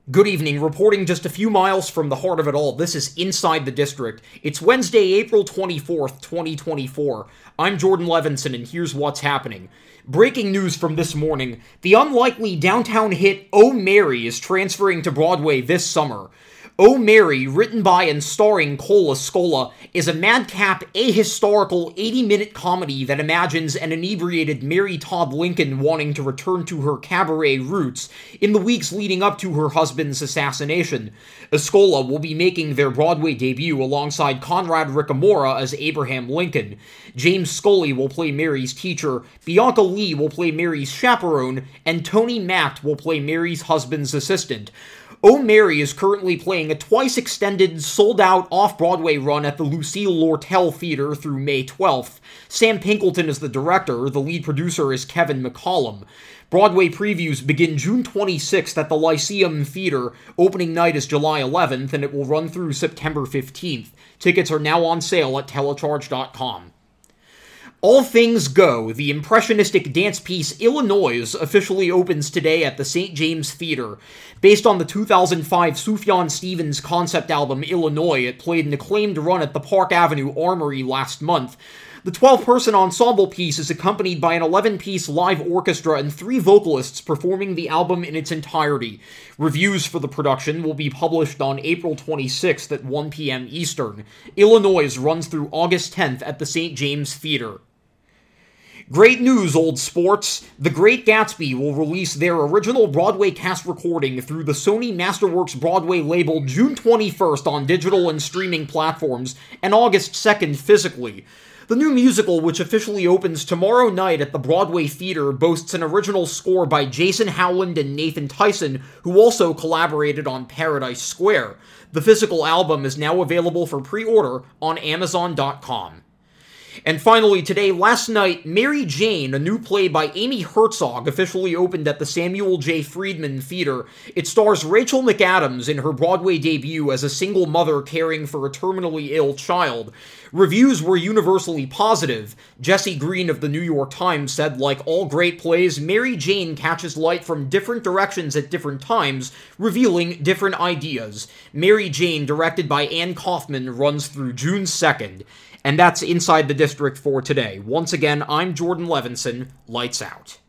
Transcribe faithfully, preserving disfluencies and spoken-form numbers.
Good evening, reporting just a few miles from the heart of it all, this is Inside the District. It's Wednesday, April twenty-fourth, twenty twenty-four. I'm Jordan Levinson, and here's what's happening. Breaking news from this morning, the unlikely downtown hit Oh Mary is transferring to Broadway this summer. Oh Mary, written by and starring Cole Escola, is a madcap, ahistorical eighty-minute comedy that imagines an inebriated Mary Todd Lincoln wanting to return to her cabaret roots in the weeks leading up to her husband's assassination. Escola will be making their Broadway debut alongside Conrad Ricamora as Abraham Lincoln. James Scully will play Mary's teacher, Bianca Lee will play Mary's chaperone, and Tony Matt will play Mary's husband's assistant. Oh Mary is currently playing a twice-extended, sold-out off-Broadway run at the Lucille Lortel Theater through May twelfth. Sam Pinkleton is the director, the lead producer is Kevin McCollum. Broadway previews begin June twenty-sixth at the Lyceum Theater, opening night is July eleventh, and it will run through September fifteenth. Tickets are now on sale at telecharge dot com. All Things Go, the impressionistic dance piece Illinois, officially opens today at the Saint James Theater. Based on the two thousand five Sufjan Stevens concept album Illinois, it played an acclaimed run at the Park Avenue Armory last month. The twelve-person ensemble piece is accompanied by an eleven-piece live orchestra and three vocalists performing the album in its entirety. Reviews for the production will be published on April twenty-sixth at one p.m. Eastern. Illinois runs through August tenth at the Saint James Theater. Great news, old sports! The Great Gatsby will release their original Broadway cast recording through the Sony Masterworks Broadway label June twenty-first on digital and streaming platforms, and August second physically. The new musical, which officially opens tomorrow night at the Broadway Theater, boasts an original score by Jason Howland and Nathan Tyson, who also collaborated on Paradise Square. The physical album is now available for pre-order on amazon dot com. And finally, today, last night, Mary Jane, a new play by Amy Herzog, officially opened at the Samuel J. Friedman Theater. It stars Rachel McAdams in her Broadway debut as a single mother caring for a terminally ill child. Reviews were universally positive. Jesse Green of the New York Times said, like all great plays, Mary Jane catches light from different directions at different times, revealing different ideas. Mary Jane, directed by Anne Kaufman, runs through June second. And that's Inside the District for today. Once again, I'm Jordan Levinson. Lights out.